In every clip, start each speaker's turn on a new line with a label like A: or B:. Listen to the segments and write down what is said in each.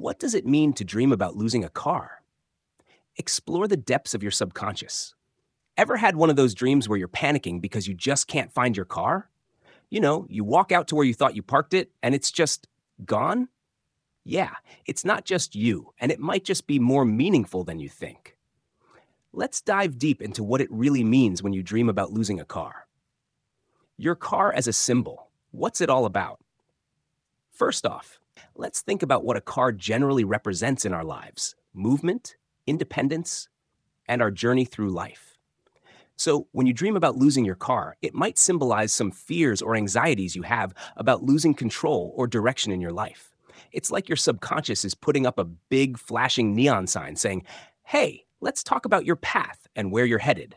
A: What does it mean to dream about losing a car? Explore the depths of your subconscious. Ever had one of those dreams where you're panicking because you just can't find your car? You walk out to where you thought you parked it and it's just gone? Yeah, it's not just you, and it might just be more meaningful than you think. Let's dive deep into what it really means when you dream about losing a car. Your car as a symbol. What's it all about? First off, let's think about what a car generally represents in our lives: movement, independence, and our journey through life. So, when you dream about losing your car, it might symbolize some fears or anxieties you have about losing control or direction in your life. It's like your subconscious is putting up a big flashing neon sign saying, "Hey, let's talk about your path and where you're headed."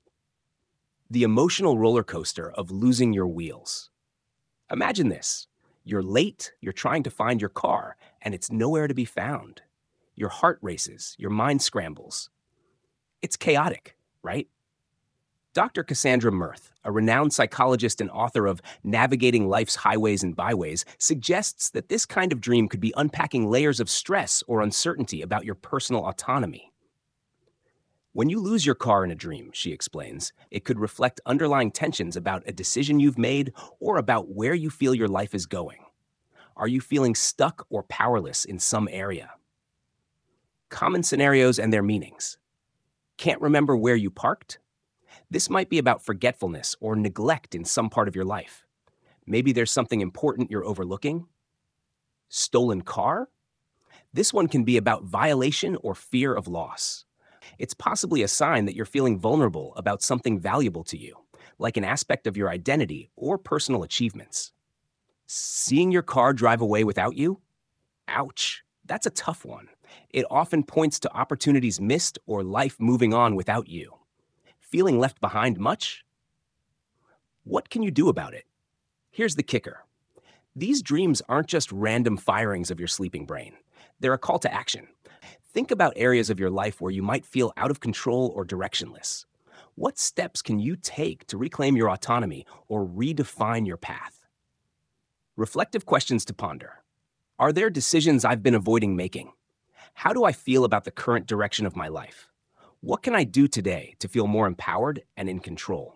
A: The emotional roller coaster of losing your wheels. Imagine this. You're late, you're trying to find your car, and it's nowhere to be found. Your heart races, your mind scrambles. It's chaotic, right? Dr. Cassandra Mirth, a renowned psychologist and author of Navigating Life's Highways and Byways, suggests that this kind of dream could be unpacking layers of stress or uncertainty about your personal autonomy. When you lose your car in a dream, she explains, it could reflect underlying tensions about a decision you've made or about where you feel your life is going. Are you feeling stuck or powerless in some area? Common scenarios and their meanings. Can't remember where you parked? This might be about forgetfulness or neglect in some part of your life. Maybe there's something important you're overlooking. Stolen car? This one can be about violation or fear of loss. It's possibly a sign that you're feeling vulnerable about something valuable to you, like an aspect of your identity or personal achievements. Seeing your car drive away without you? Ouch, that's a tough one. It often points to opportunities missed or life moving on without you. Feeling left behind much? What can you do about it? Here's the kicker. These dreams aren't just random firings of your sleeping brain. They're a call to action. Think about areas of your life where you might feel out of control or directionless. What steps can you take to reclaim your autonomy or redefine your path? Reflective questions to ponder. Are there decisions I've been avoiding making? How do I feel about the current direction of my life? What can I do today to feel more empowered and in control?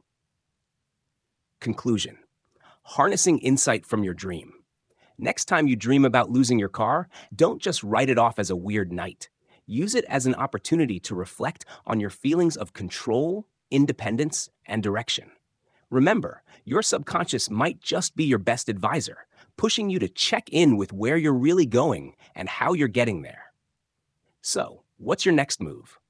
A: Conclusion. Harnessing insight from your dream. Next time you dream about losing your car, don't just write it off as a weird night. Use it as an opportunity to reflect on your feelings of control, independence, and direction. Remember, your subconscious might just be your best advisor, pushing you to check in with where you're really going and how you're getting there. So, what's your next move?